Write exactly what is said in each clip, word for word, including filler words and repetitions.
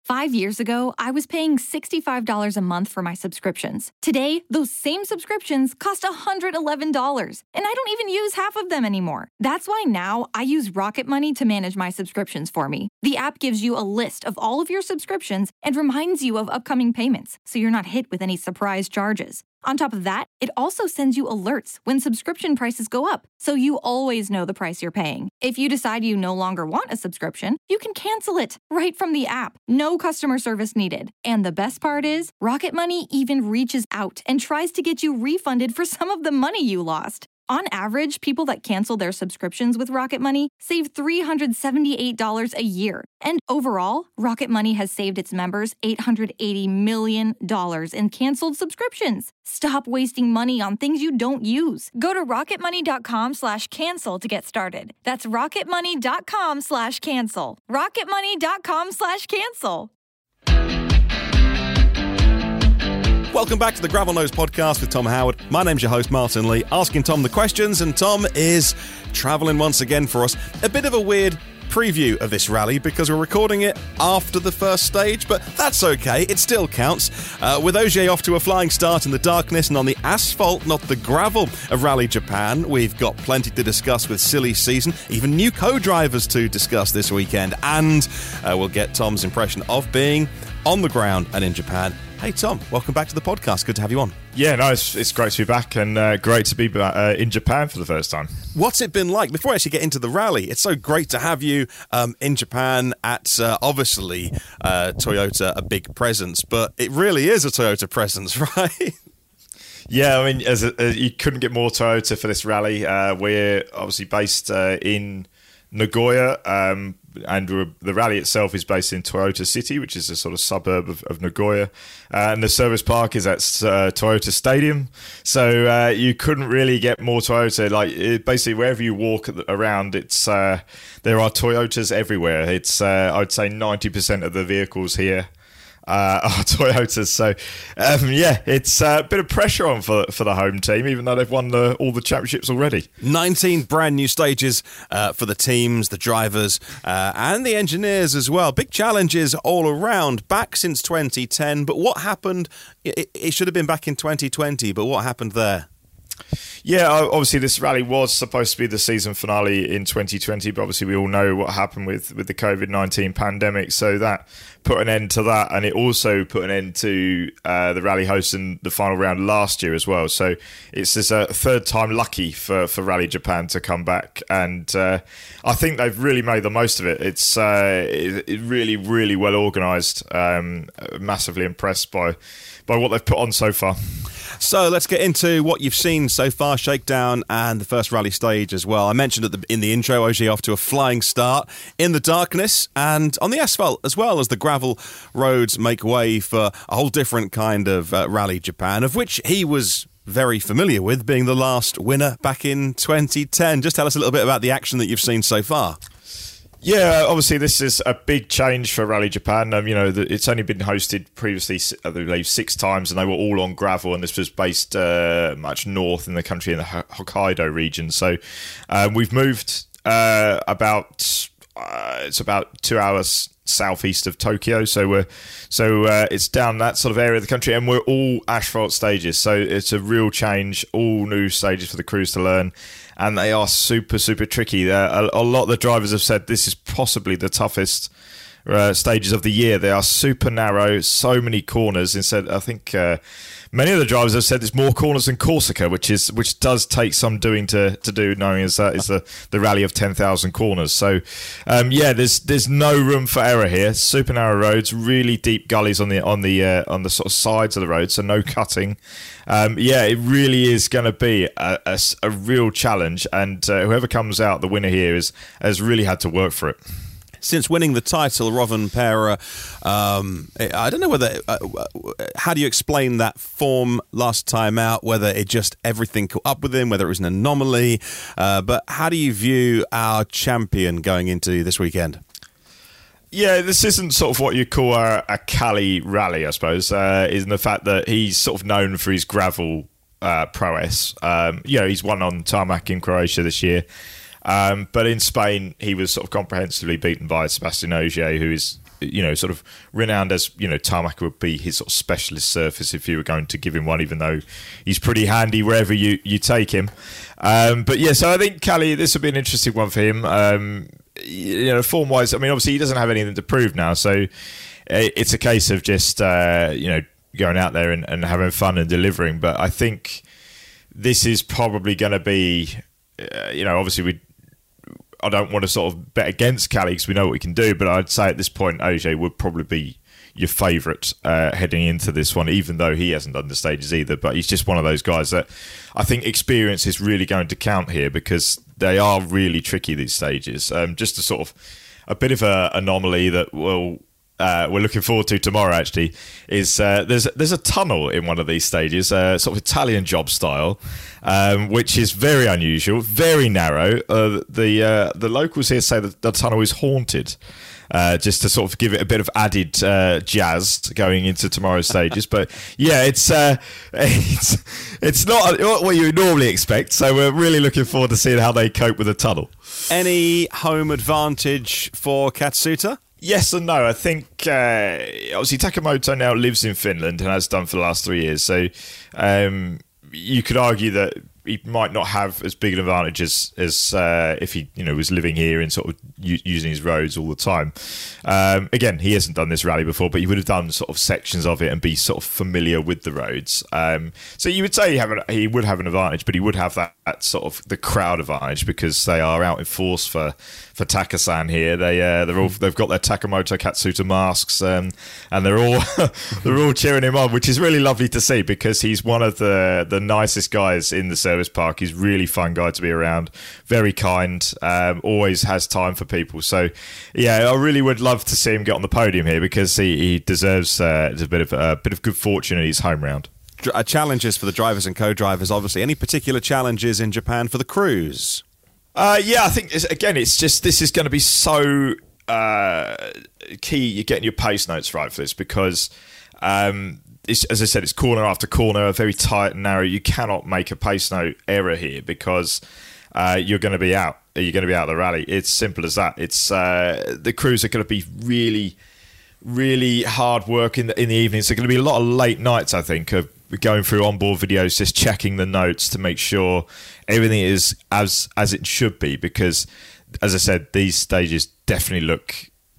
Five years ago, I was paying sixty-five dollars a month for my subscriptions. Today, those same subscriptions cost one hundred eleven dollars, and I don't even use half of them anymore. That's why now I use Rocket Money to manage my subscriptions for me. The app gives you a list of all of your subscriptions and reminds you of upcoming payments, so you're not hit with any surprise charges. On top of that, it also sends you alerts when subscription prices go up, so you always know the price you're paying. If you decide you no longer want a subscription, you can cancel it right from the app. No customer service needed. And the best part is, Rocket Money even reaches out and tries to get you refunded for some of the money you lost. On average, people that cancel their subscriptions with Rocket Money save three hundred seventy-eight dollars a year. And overall, Rocket Money has saved its members eight hundred eighty million dollars in canceled subscriptions. Stop wasting money on things you don't use. Go to rocketmoney.com slash cancel to get started. That's rocketmoney.com slash cancel. rocketmoney.com slash cancel. Welcome back to the Gravel Nose Podcast with Tom Howard. My name's your host, Martin Lee, asking Tom the questions, and Tom is travelling once again for us. A bit of a weird preview of this rally because we're recording it after the first stage, but that's okay, it still counts. Uh, with Ogier off to a flying start in the darkness and on the asphalt, not the gravel of Rally Japan, we've got plenty to discuss with silly season, even new co-drivers to discuss this weekend, and uh, we'll get Tom's impression of being on the ground and in Japan. Hey Tom, welcome back to the podcast. Good to have you on. Yeah, no, it's, it's great to be back and uh, great to be uh, in Japan for the first time. What's it been like? Before I actually get into the rally, it's so great to have you um, in Japan at, uh, obviously, uh, Toyota, a big presence, but it really is a Toyota presence, right? Yeah, I mean, as a, uh, you couldn't get more Toyota for this rally. Uh, we're obviously based uh, in Nagoya, um, and the rally itself is based in Toyota City, which is a sort of suburb of, of Nagoya, uh, and the service park is at uh, Toyota Stadium, so uh, you couldn't really get more Toyota. Like it, basically wherever you walk around, it's uh, there are Toyotas everywhere. It's uh, I'd say ninety percent of the vehicles here Uh, are Toyotas, so um, yeah, it's a bit of pressure on for for the home team, even though they've won the, all the championships already. nineteen brand new stages uh, for the teams, the drivers, uh, and the engineers as well. Big challenges all around, back since twenty ten, but what happened? It, it should have been back in twenty twenty, but what happened there? Yeah, obviously this rally was supposed to be the season finale in twenty twenty, but obviously we all know what happened with, with the covid nineteen pandemic, so that put an end to that, and it also put an end to uh, the rally hosting the final round last year as well. So it's this uh, third time lucky for, for Rally Japan to come back, and uh, I think they've really made the most of it. It's uh, it, it really, really well organised. Um, massively impressed by by what they've put on so far. So let's get into what you've seen so far, shakedown and the first rally stage as well. I mentioned at the, in the intro, Ogier off to a flying start in the darkness and on the asphalt as well, as the gravel roads make way for a whole different kind of uh, Rally Japan, of which he was very familiar with, being the last winner back in twenty ten. Just tell us a little bit about the action that you've seen so far. Yeah, obviously this is a big change for Rally Japan. Um, you know, the, it's only been hosted previously, I believe, six times, and they were all on gravel, and this was based uh, much north in the country, in the Hokkaido region. So um, we've moved uh, about, uh, it's about two hours southeast of Tokyo, so we're so uh, it's down that sort of area of the country, and we're all asphalt stages, so it's a real change, all new stages for the crews to learn, and they are super super tricky. Uh, a, a lot of the drivers have said this is possibly the toughest uh, stages of the year. They are super narrow, so many corners. Instead, I think uh, many of the drivers have said there's more corners than Corsica, which is which does take some doing to, to do, knowing as that is the, the rally of ten thousand corners. So, um, yeah, there's there's no room for error here. Super narrow roads, really deep gullies on the on the uh, on the sort of sides of the road, so no cutting. Um, yeah, it really is going to be a, a, a real challenge, and uh, whoever comes out the winner here is has really had to work for it. Since winning the title, Rovanperä, um, I don't know whether, uh, how do you explain that form last time out, whether it just everything caught up with him, whether it was an anomaly, uh, but how do you view our champion going into this weekend? Yeah, this isn't sort of what you call a, a Cali rally, I suppose, uh, is in the fact that he's sort of known for his gravel uh, prowess. Um, you know, he's won on tarmac in Croatia this year. Um, but in Spain, he was sort of comprehensively beaten by Sebastian Ogier, who is you know, sort of renowned as, you know, tarmac would be his sort of specialist surface if you were going to give him one, even though he's pretty handy wherever you, you take him. Um, but yeah, so I think Callie, this will be an interesting one for him. Um, you know, form-wise, I mean, obviously he doesn't have anything to prove now, so it's a case of just, uh, you know, going out there and, and having fun and delivering. But I think this is probably going to be, uh, you know, obviously we. I don't want to sort of bet against Callie because we know what we can do, but I'd say at this point, O J would probably be your favourite uh, heading into this one, even though he hasn't done the stages either. But he's just one of those guys that I think experience is really going to count here because they are really tricky, these stages. Um, just a sort of a bit of an anomaly that will. Uh, we're looking forward to tomorrow. Actually, is uh, there's there's a tunnel in one of these stages, uh, sort of Italian job style, um, which is very unusual, very narrow. Uh, the uh, the locals here say that the tunnel is haunted, uh, just to sort of give it a bit of added uh, jazz going into tomorrow's stages. But yeah, it's uh, it's it's not what you would normally expect. So we're really looking forward to seeing how they cope with the tunnel. Any home advantage for Katsuta? Yes and no. I think uh, obviously Takamoto now lives in Finland and has done for the last three years. So um, you could argue that he might not have as big an advantage as, as uh, if he, you know, was living here and sort of u- using his roads all the time. Um, again, he hasn't done this rally before, but he would have done sort of sections of it and be sort of familiar with the roads. Um, so you would say he, have an, he would have an advantage, but he would have that, that sort of the crowd advantage because they are out in force for for Takasan here. They uh, they're all they've got their Takamoto Katsuta masks um, and they're all they're all cheering him on, which is really lovely to see because he's one of the the nicest guys in the service park. He's a really fun guy to be around, very kind, um, always has time for people. So yeah, I really would love to see him get on the podium here because he, he deserves uh, a bit of a bit of good fortune in his home round. Uh, challenges for the drivers and co-drivers, obviously. Any particular challenges in Japan for the crews? Uh, yeah, I think, it's, again, it's just this is going to be so uh, key, you're getting your pace notes right for this because, um, it's, as I said, it's corner after corner, very tight and narrow. You cannot make a pace note error here because uh, you're going to be out. You're going to be out of the rally. It's simple as that. It's uh, the crews are going to be really, really hard work in the, in the evenings. There's going to be a lot of late nights, I think, of going through onboard videos, just checking the notes to make sure everything is as as it should be. Because, as I said, these stages definitely look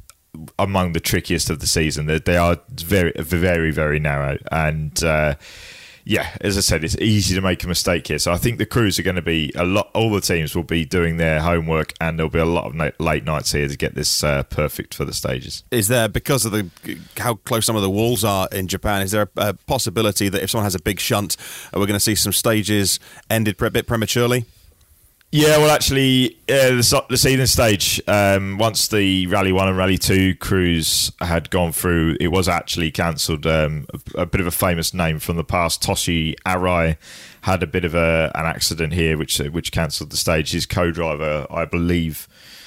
among the trickiest of the season. They, they are very, very, very narrow. And uh, yeah, as I said, it's easy to make a mistake here. So I think the crews are going to be a lot. All the teams will be doing their homework, and there'll be a lot of na- late nights here to get this uh, perfect for the stages. Is there, because of the how close some of the walls are in Japan, is there a, a possibility that if someone has a big shunt, we're going to see some stages ended a bit prematurely? Yeah, well, actually, uh, the, the season stage, um, once the Rally one and Rally two crews had gone through, it was actually cancelled. Um, a, a bit of a famous name from the past, Toshi Arai, had a bit of a, an accident here, which which cancelled the stage. His co-driver, I believe,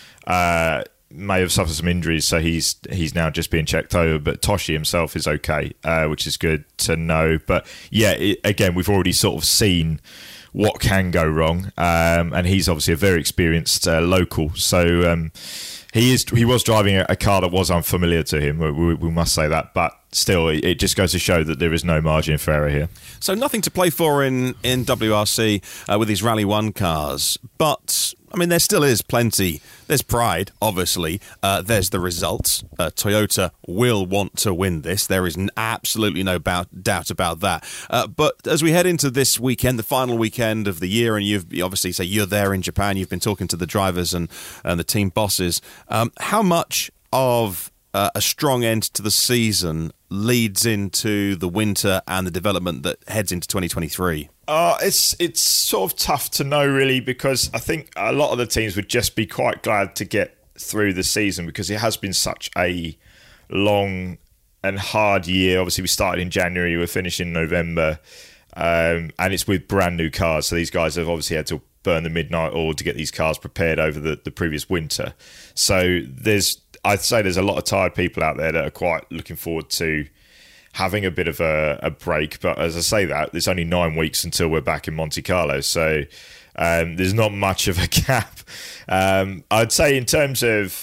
uh, may have suffered some injuries, so he's he's now just being checked over. But Toshi himself is okay, uh, which is good to know. But yeah, it, again, we've already sort of seen what can go wrong, um, and he's obviously a very experienced uh, local, so um, he is he was driving a, a car that was unfamiliar to him, we, we must say that, but still it, it just goes to show that there is no margin for error here. So nothing to play for in, in W R C uh, with these Rally one cars, but I mean, there still is plenty. There's pride, obviously. Uh, there's the results. Uh, Toyota will want to win this. There is n- absolutely no bout- doubt about that. Uh, but as we head into this weekend, the final weekend of the year, and you've you obviously say you're there in Japan, you've been talking to the drivers and, and the team bosses. Um, how much of Uh, a strong end to the season leads into the winter and the development that heads into twenty twenty-three? Uh, it's it's sort of tough to know, really, because I think a lot of the teams would just be quite glad to get through the season because it has been such a long and hard year. Obviously, we started in January, we're finishing in November, um, and it's with brand new cars. So these guys have obviously had to burn the midnight oil to get these cars prepared over the, the previous winter. So there's I'd say there's a lot of tired people out there that are quite looking forward to having a bit of a, a break. But as I say that, there's only nine weeks until we're back in Monte Carlo. So um, there's not much of a gap. Um, I'd say in terms of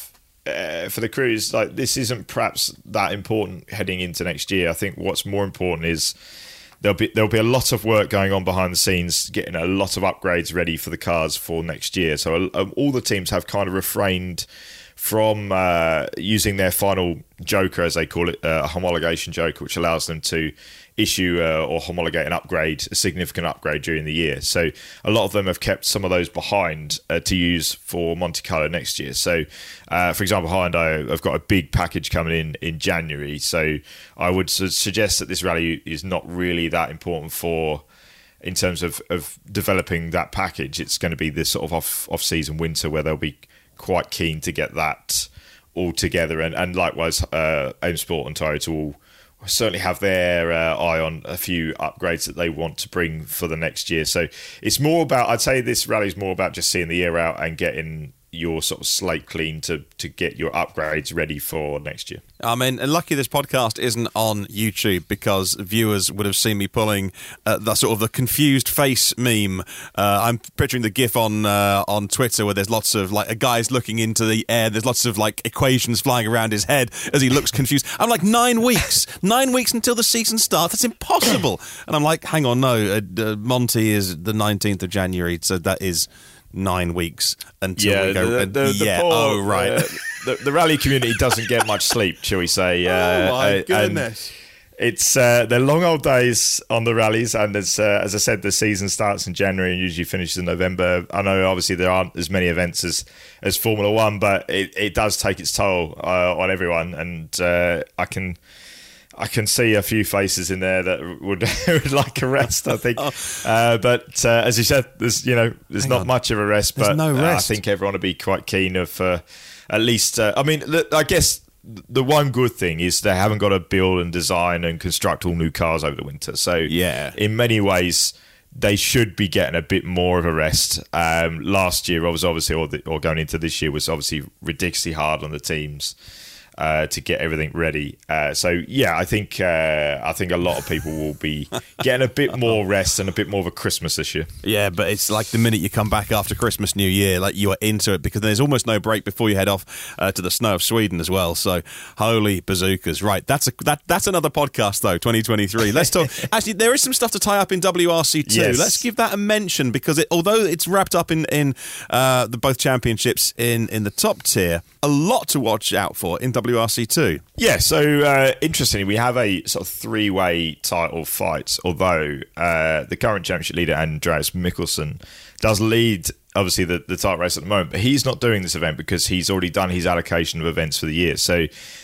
uh, for the crews, like this isn't perhaps that important heading into next year. I think what's more important is there'll be there'll be a lot of work going on behind the scenes, getting a lot of upgrades ready for the cars for next year. So um, all the teams have kind of refrained from uh, using their final joker, as they call it, uh, a homologation joker, which allows them to issue uh, or homologate an upgrade, a significant upgrade during the year. So a lot of them have kept some of those behind uh, to use for Monte Carlo next year. So, uh, for example, Hyundai have got a big package coming in in January. So I would su- suggest that this rally is not really that important for, in terms of, of developing that package. It's going to be this sort of off, off-season winter where they'll be quite keen to get that all together. And, and likewise, uh, Aim Sport and Toyota will certainly have their uh, eye on a few upgrades that they want to bring for the next year. So it's more about, I'd say this rally is more about just seeing the year out and getting your sort of slate clean to to get your upgrades ready for next year. I mean, and lucky this podcast isn't on YouTube, because viewers would have seen me pulling uh, the sort of the confused face meme. Uh, I'm picturing the GIF on uh, on Twitter where there's lots of like a guy's looking into the air. There's lots of like equations flying around his head as he looks confused. I'm like, nine weeks, nine weeks until the season starts. That's impossible. And I'm like, hang on, no, uh, uh, Monty is the nineteenth of January, so that is nine weeks until yeah, we go. The, the, the yeah, poor, oh right. Uh, the, the rally community doesn't get much sleep, shall we say? Uh, oh my uh, goodness! It's uh, they're long old days on the rallies, and as uh, as I said, the season starts in January and usually finishes in November. I know, obviously, there aren't as many events as, as Formula One, but it, it does take its toll uh, on everyone, and uh, I can. I can see a few faces in there that would, would like a rest, I think. Uh, but uh, as you said, there's you know there's Hang not on. much of a rest. There's but no rest. Uh, I think everyone would be quite keen of uh, at least. Uh, I mean, I guess the one good thing is they haven't got to build and design and construct all new cars over the winter. So yeah, in many ways, they should be getting a bit more of a rest. Um, last year, was obviously, or, the, or going into this year, was obviously ridiculously hard on the teams. Uh, to get everything ready, uh, so yeah, I think uh, I think a lot of people will be getting a bit more rest and a bit more of a Christmas this year. Yeah, but it's like the minute you come back after Christmas, New Year, like you are into it, because there's almost no break before you head off uh, to the snow of Sweden as well. So holy bazookas! Right, that's a that that's another podcast though. twenty twenty-three. Let's talk. Actually, there is some stuff to tie up in W R C two. Yes. Let's give that a mention, because it, although it's wrapped up in in uh, the both championships in in the top tier, a lot to watch out for in W R C two. Yeah, so uh, interestingly, we have a sort of three-way title fight, although uh, the current championship leader, Andreas Mikkelsen, does lead, obviously, the, the title race at the moment, but he's not doing this event because he's already done his allocation of events for the year. So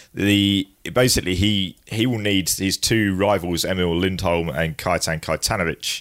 the basically, he, he will need his two rivals, Emil Lindholm and Kaitan Kaitanovic,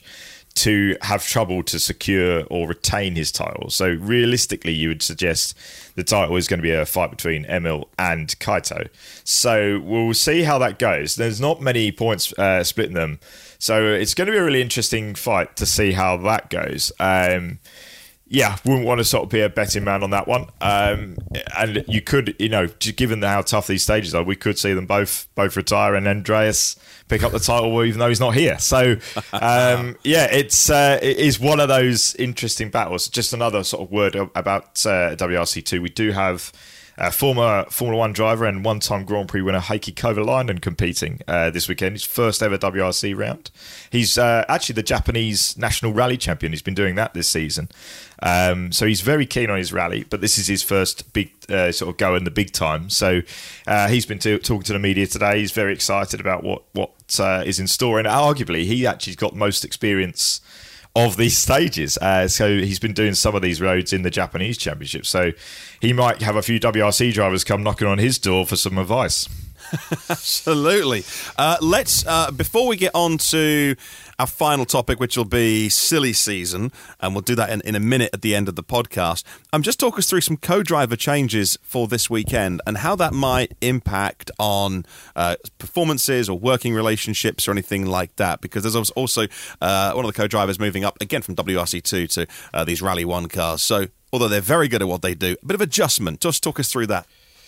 to have trouble to secure or retain his title. So realistically, you would suggest the title is going to be a fight between Emil and Kaito. So we'll see how that goes. There's not many points uh, splitting them. So it's going to be a really interesting fight to see how that goes. Um, yeah, wouldn't want to sort of be a betting man on that one. Um, and you could, you know, given how tough these stages are, we could see them both both retire and Andreas pick up the title even though he's not here. So, um, yeah, it's uh, it is one of those interesting battles. Just another sort of word about uh, W R C two. We do have uh, former Formula One driver and one-time Grand Prix winner Heikki Kovalainen competing uh, this weekend. His first ever W R C round. He's uh, actually the Japanese national rally champion. He's been doing that this season. Um, so he's very keen on his rally, but this is his first big uh, sort of go in the big time. So uh, he's been to, talking to the media today. He's very excited about what what uh, is in store, and arguably he actually's got most experience of these stages. Uh, so he's been doing some of these roads in the Japanese Championship. So he might have a few W R C drivers come knocking on his door for some advice. Absolutely. Uh, let's, uh, before we get on to our final topic, which will be silly season, and we'll do that in, in a minute at the end of the podcast, um, just talk us through some co-driver changes for this weekend and how that might impact on uh, performances or working relationships or anything like that, because there's also uh, one of the co-drivers moving up again from W R C two to uh, these Rally one cars. So although they're very good at what they do, a bit of adjustment. Just talk us through that.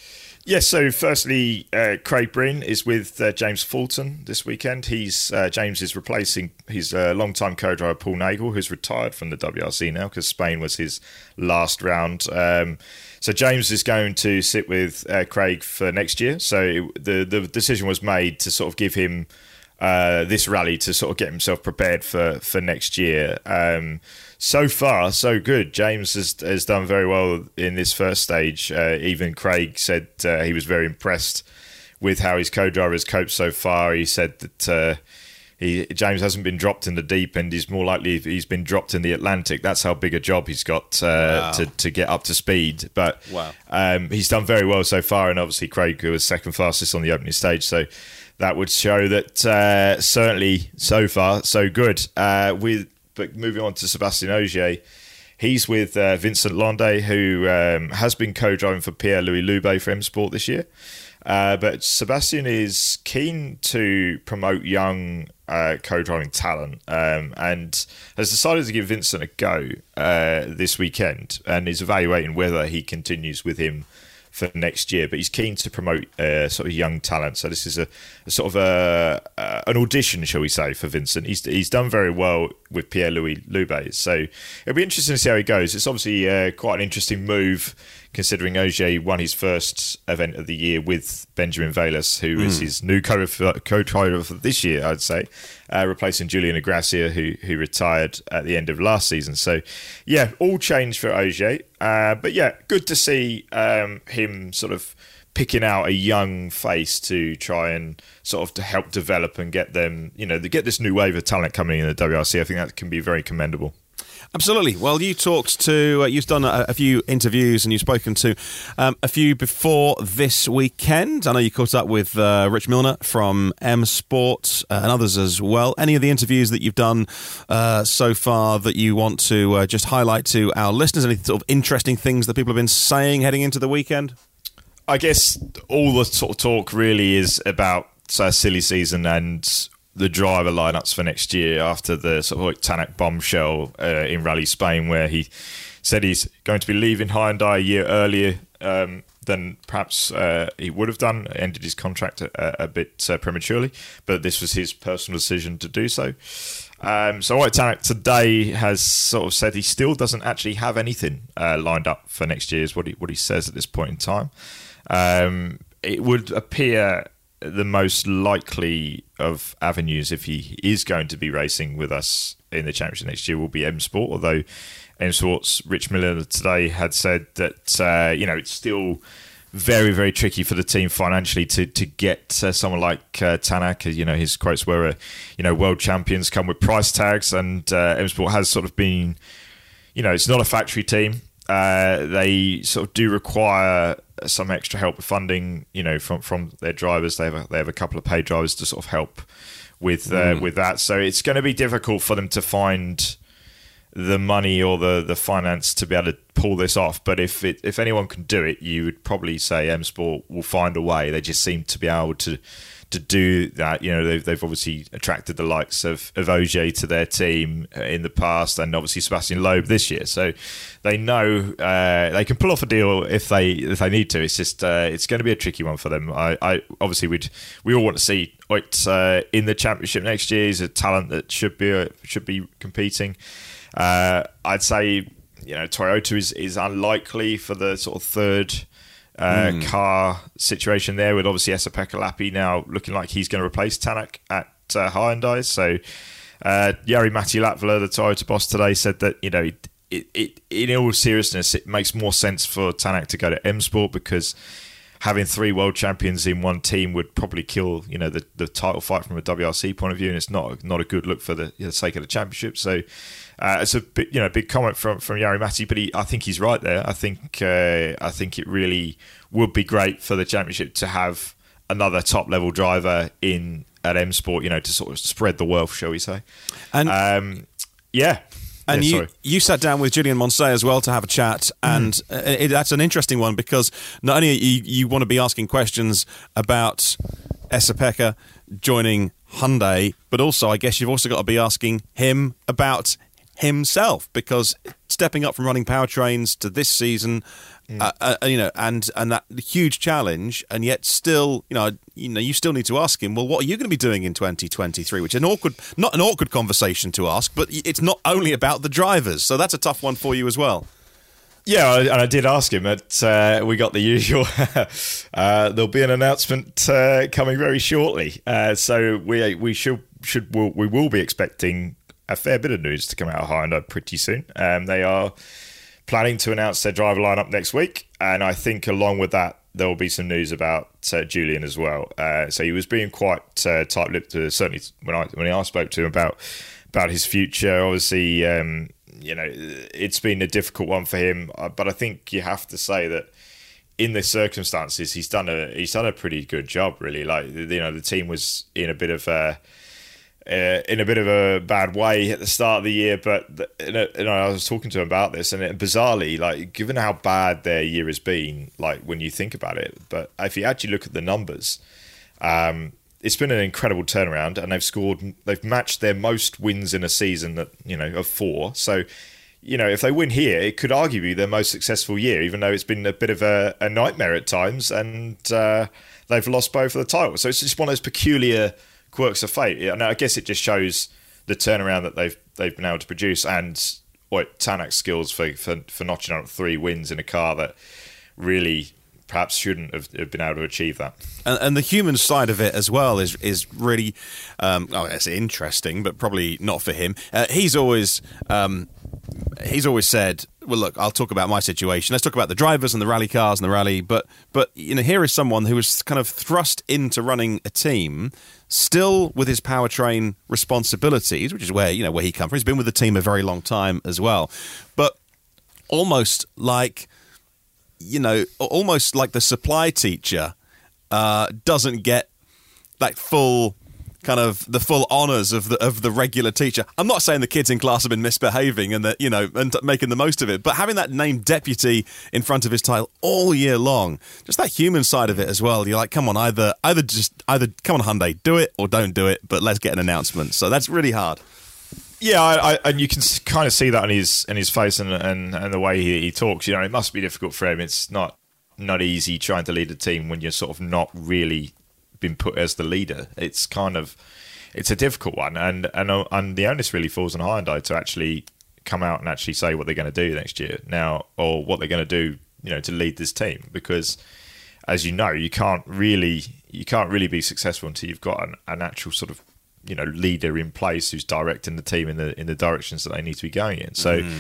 Yes, so firstly, uh, Craig Breen is with uh, James Fulton this weekend. He's uh, James is replacing his uh, long-time co-driver Paul Nagel, who's retired from the W R C now because Spain was his last round. Um, so James is going to sit with uh, Craig for next year. So it, the the decision was made to sort of give him uh, this rally to sort of get himself prepared for for next year. Um, So far, so good. James has has done very well in this first stage. Uh, even Craig said uh, he was very impressed with how his co-driver has coped so far. He said that uh, he James hasn't been dropped in the deep end. He's more likely he's been dropped in the Atlantic. That's how big a job he's got uh, wow. to to get up to speed. But wow. um, he's done very well so far. And obviously, Craig was second fastest on the opening stage. So that would show that uh, certainly so far so good. Uh, with But moving on to Sébastien Ogier, he's with uh, Vincent Landé, who um, has been co-driving for Pierre-Louis Loubet for M Sport this year. Uh, but Sébastien is keen to promote young uh, co-driving talent um, and has decided to give Vincent a go uh, this weekend and is evaluating whether he continues with him for next year, but he's keen to promote uh, sort of young talent. So this is a, a sort of a, uh, an audition, shall we say, for Vincent. He's he's done very well with Pierre-Louis Loubet, so it'll be interesting to see how he goes. It's obviously uh, quite an interesting move, considering Ogier won his first event of the year with Benjamin Velas, who mm. is his new co-driver for this year, I'd say, uh, replacing Julian Agracia, who who retired at the end of last season. So, yeah, all changed for Ogier. Uh, but yeah, good to see um, him sort of picking out a young face to try and sort of to help develop and get them, you know, to get this new wave of talent coming in the W R C. I think that can be very commendable. Absolutely. Well, you talked to, uh, you've done a, a few interviews and you've spoken to um, a few before this weekend. I know you caught up with uh, Rich Milner from M Sport uh, and others as well. Any of the interviews that you've done uh, so far that you want to uh, just highlight to our listeners? Any sort of interesting things that people have been saying heading into the weekend? I guess all the sort of talk really is about uh, silly season and the driver lineups for next year after the sort of like Tanak bombshell uh, in Rally Spain, where he said he's going to be leaving Hyundai a year earlier um, than perhaps uh, he would have done, ended his contract a, a bit uh, prematurely, but this was his personal decision to do so. Um, so Wojtek Tanak today has sort of said he still doesn't actually have anything uh, lined up for next year, is what he, what he says at this point in time. Um, it would appear the most likely of avenues, if he is going to be racing with us in the championship next year, will be M Sport, although M Sport's Rich Miller today had said that uh, you know, it's still very, very tricky for the team financially to to get uh, someone like uh, Tanak. You know, his quotes were, uh, you know, world champions come with price tags, and uh, M Sport has sort of been, you know, it's not a factory team. Uh, they sort of do require some extra help with funding, you know, from, from their drivers. They have a, they have a couple of paid drivers to sort of help with uh, mm. with that. So it's going to be difficult for them to find the money or the, the finance to be able to pull this off. But if it, if anyone can do it, you would probably say M Sport will find a way. They just seem to be able to to do that. You know, they've, they've obviously attracted the likes of, of Ogier to their team in the past, and obviously Sébastien Loeb this year. So they know uh, they can pull off a deal if they if they need to. It's just uh, it's going to be a tricky one for them. I, I obviously we'd we all want to see Oit uh, in the championship next year. He's a talent that should be uh, should be competing. Uh, I'd say, you know, Toyota is, is unlikely for the sort of third uh, mm. car situation there, with obviously Esa-Pekka Lappi now looking like he's going to replace Tanak at uh, Hyundai. So uh, Jari-Matti Latvala, the Toyota boss today, said that, you know, it, it, it, in all seriousness, it makes more sense for Tanak to go to M Sport, because having three world champions in one team would probably kill, you know, the, the title fight from a W R C point of view, and it's not not a good look for the, you know, sake of the championship. So uh, it's a bit, you know, big comment from from Jari-Matti, but he, I think he's right there. I think uh, I think it really would be great for the championship to have another top level driver in at M Sport, you know, to sort of spread the wealth, shall we say? And um, yeah. And yeah, you, sorry. you sat down with Julien Moncey as well to have a chat, and mm. it, that's an interesting one, because not only you, you want to be asking questions about Esa-Pekka joining Hyundai, but also I guess you've also got to be asking him about himself, because stepping up from running powertrains to this season, mm. uh, uh, you know, and and that huge challenge, and yet still, you know, you know, you still need to ask him, well, what are you going to be doing in twenty twenty-three? Which is an awkward, not an awkward conversation to ask, but it's not only about the drivers, so that's a tough one for you as well. Yeah, and I did ask him, but uh, we got the usual. uh, there'll be an announcement uh, coming very shortly, uh, so we we should should we'll, we will be expecting a fair bit of news to come out of Hyundai pretty soon. Um, they are planning to announce their driver lineup next week, and I think along with that there will be some news about uh, Julian as well. Uh, so he was being quite uh, tight-lipped, uh, certainly when I when I spoke to him about about his future. Obviously. Um, You know, it's been a difficult one for him, but I think you have to say that in the circumstances, he's done a he's done a pretty good job. Really, like you know, the team was in a bit of a uh, in a bit of a bad way at the start of the year. But you know, you know I was talking to him about this, and it, bizarrely, like given how bad their year has been, like when you think about it, but if you actually look at the numbers. Um, It's been an incredible turnaround, and they've scored. They've matched their most wins in a season that you know of four. So, you know, if they win here, it could arguably be their most successful year, even though it's been a bit of a, a nightmare at times, and uh, they've lost both of the titles. So it's just one of those peculiar quirks of fate. And I guess it just shows the turnaround that they've they've been able to produce, and what Tanak's skills for for, for notching out three wins in a car that really. Perhaps shouldn't have been able to achieve that. And, and the human side of it as well is is really, um, oh, it's interesting, but probably not for him. Uh, he's always um, he's always said, well, look, I'll talk about my situation. Let's talk about the drivers and the rally cars and the rally. But but you know, here is someone who was kind of thrust into running a team, still with his powertrain responsibilities, which is where you know where he comes from. He's been with the team a very long time as well, but almost like. You know, almost like the supply teacher uh, doesn't get like full kind of the full honours of the of the regular teacher. I'm not saying the kids in class have been misbehaving and that you know and making the most of it, but having that name deputy in front of his title all year long, just that human side of it as well. You're like, come on, either either just either come on Hyundai, do it or don't do it, but let's get an announcement. So that's really hard. Yeah, I, I, and you can kind of see that in his in his face and and, and the way he, he talks. You know, it must be difficult for him. It's not not easy trying to lead a team when you're sort of not really been put as the leader. It's kind of it's a difficult one, and and and the onus really falls on Hyundai to actually come out and actually say what they're going to do next year now, or what they're going to do, you know, to lead this team. Because, as you know, you can't really you can't really be successful until you've got an, an actual sort of you know leader in place who's directing the team in the in the directions that they need to be going in. So mm.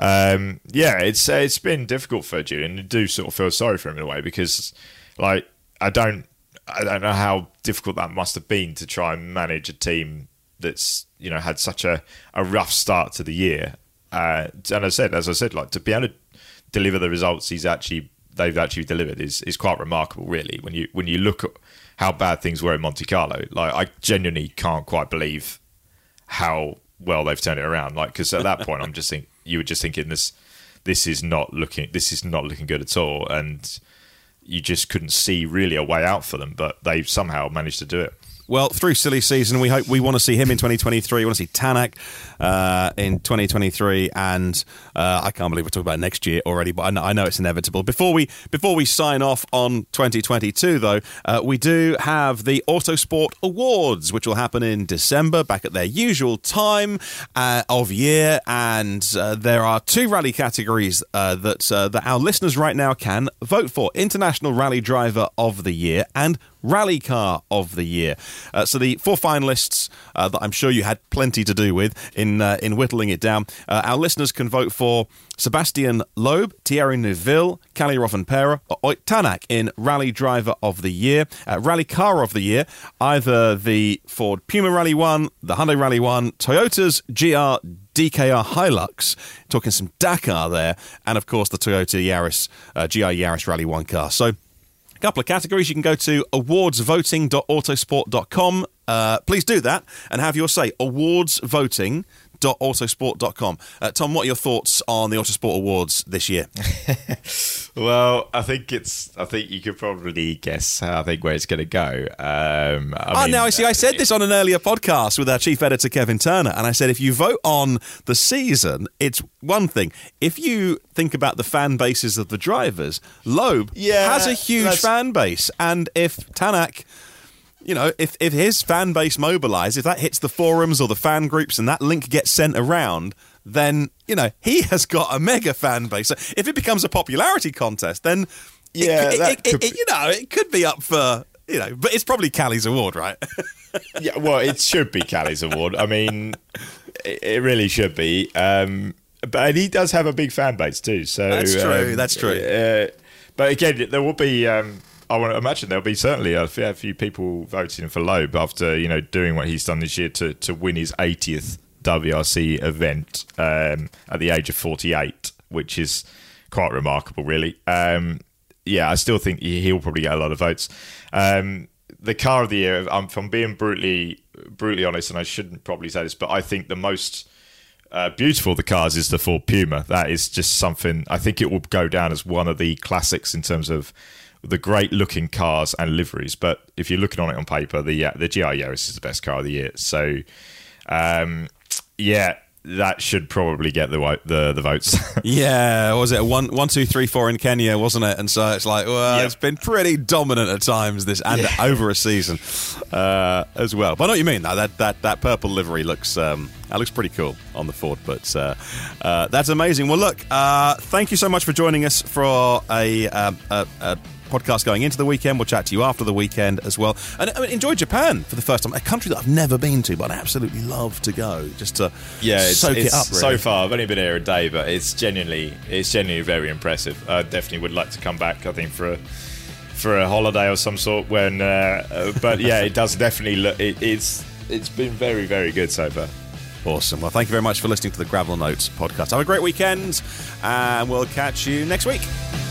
um yeah it's uh, it's been difficult for Julian. I do sort of feel sorry for him in a way, because like I don't I don't know how difficult that must have been to try and manage a team that's you know had such a, a rough start to the year, uh and I said as I said like to be able to deliver the results he's actually they've actually delivered is is quite remarkable, really, when you when you look at how bad things were in Monte Carlo. Like, I genuinely can't quite believe how well they've turned it around. Like, because at that point, I'm just think you were just thinking this, this is not looking, this is not looking good at all, and you just couldn't see really a way out for them. But they've somehow managed to do it. Well, through silly season, we hope we want to see him in twenty twenty-three. We want to see Tanak uh, in twenty twenty-three, and uh, I can't believe we're talking about next year already. But I know, I know it's inevitable. Before we before we sign off on twenty twenty-two, though, uh, we do have the Autosport Awards, which will happen in December, back at their usual time uh, of year, and uh, there are two rally categories uh, that uh, that our listeners right now can vote for: International Rally Driver of the Year and Rally Car of the Year. Uh, so the four finalists uh, that I'm sure you had plenty to do with in uh, in whittling it down. Uh, our listeners can vote for Sebastian Loeb, Thierry Neuville, Kalle Rovanperä, or Ott Tanak in Rally Driver of the Year. Uh, Rally Car of the Year, either the Ford Puma Rally one, the Hyundai Rally one, Toyota's G R D K R Hilux, talking some Dakar there, and of course the Toyota Yaris, uh, G R Yaris Rally one car. So couple of categories. You can go to awards voting dot autosport dot com. Uh, please do that and have your say. awards voting dot autosport dot com. Uh, Tom, what are your thoughts on the Autosport Awards this year? Well, I think it's. I think you could probably guess how I think where it's going to go. Um, I oh, mean, now I see. I said uh, this on an earlier podcast with our chief editor Kevin Turner, and I said if you vote on the season, it's one thing. If you think about the fan bases of the drivers, Loeb Yeah, has a huge that's- fan base, and if Tanak, you know, if if his fan base mobilises, if that hits the forums or the fan groups, and that link gets sent around, then, you know, he has got a mega fan base. So if it becomes a popularity contest, then Yeah, it, that it, it, could it, you know, it could be up for, you know, but it's probably Callie's award, right? Yeah, well, it should be Callie's award. I mean, it, it really should be. Um, but he does have a big fan base too. So That's true, um, that's true. Uh, but again, there will be. Um, I want to imagine there'll be certainly a fair few people voting for Loeb after, you know, doing what he's done this year to to win his eightieth W R C event um, at the age of forty-eight, which is quite remarkable, really. Um, yeah, I still think he- he'll probably get a lot of votes. Um, the car of the year, I'm, if I'm being brutally brutally honest, and I shouldn't probably say this, but I think the most uh, beautiful of the cars is the Ford Puma. That is just something, I think it will go down as one of the classics in terms of the great looking cars and liveries. But if you're looking on it on paper, the uh, the G R Yaris is the best car of the year. So, um, yeah, that should probably get the wo- the, the votes. Yeah, what was it one, one, two, three, four in Kenya, wasn't it? And so it's like, well, Yep. it's been pretty dominant at times this and Yeah. over a season uh, as well. But I know what you mean. Though. That that that purple livery looks um, that looks pretty cool on the Ford. But uh, uh, that's amazing. Well, look, uh, thank you so much for joining us for a. Um, a, a podcast going into the weekend. We'll chat to you after the weekend as well. And I mean, enjoy Japan for the first time, a country that I've never been to, but I absolutely love to go just to Yeah, it's, soak it's it up. Really. So far, I've only been here a day, but it's genuinely, it's genuinely very impressive. I definitely would like to come back. I think for a for a holiday of some sort. When, uh, uh, but yeah, it does definitely look. It, it's it's been very very good so far. Awesome. Well, thank you very much for listening to the Gravel Notes podcast. Have a great weekend, and we'll catch you next week.